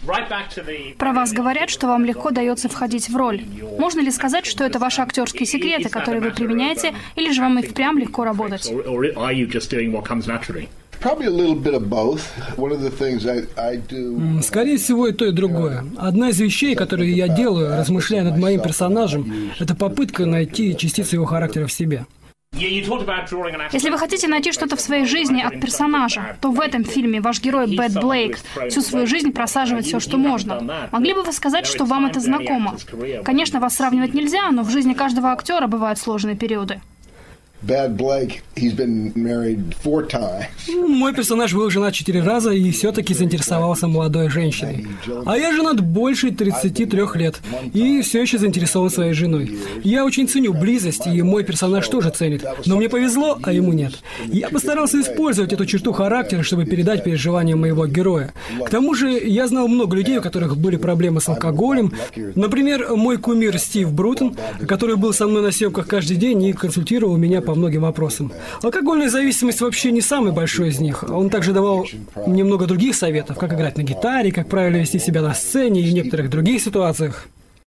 Про вас говорят, что вам легко дается входить в роль. Можно ли сказать, что это ваши актерские секреты, которые вы применяете, или же вам и впрямь легко работать? Скорее всего, и то, и другое. Одна из вещей, которые я делаю, размышляя над моим персонажем, это попытка найти частицу его характера в себе. Если вы хотите найти что-то в своей жизни от персонажа, то в этом фильме ваш герой Бет Блейк всю свою жизнь просаживает все, что можно. Могли бы вы сказать, что вам это знакомо? Конечно, вас сравнивать нельзя, но в жизни каждого актера бывают сложные периоды. Мой персонаж был женат 4 раза и все-таки заинтересовался молодой женщиной. А я женат больше 33 лет и все еще заинтересован своей женой. Я очень ценю близость, и мой персонаж тоже ценит. Но мне повезло, а ему нет. Я постарался использовать эту черту характера, чтобы передать переживания моего героя. К тому же я знал много людей, у которых были проблемы с алкоголем. Например, мой кумир Стив Брутон, который был со мной на съемках каждый день и консультировал меня по многим вопросам. Алкогольная зависимость вообще не самый большой из них. Он также давал мне много других советов, как играть на гитаре, как правильно вести себя на сцене и в некоторых других ситуациях.